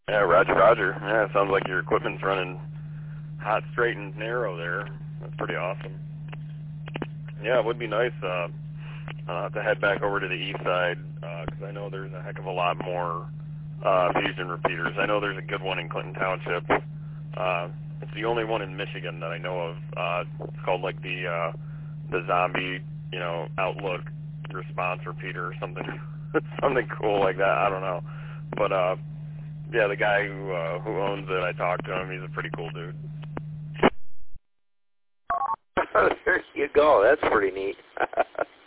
Yeah, Roger, Roger. Yeah, it sounds like your equipment's running hot, straight, and narrow there. That's pretty awesome. Yeah, it would be nice to head back over to the east side because I know there's a heck of a lot more fusion repeaters. I know there's a good one in Clinton Township. It's the only one in Michigan that I know of. It's called like the zombie, Outlook response repeater or something, something cool like that. I don't know, but yeah, the guy who owns it, I talked to him. He's a pretty cool dude. There you go. That's pretty neat.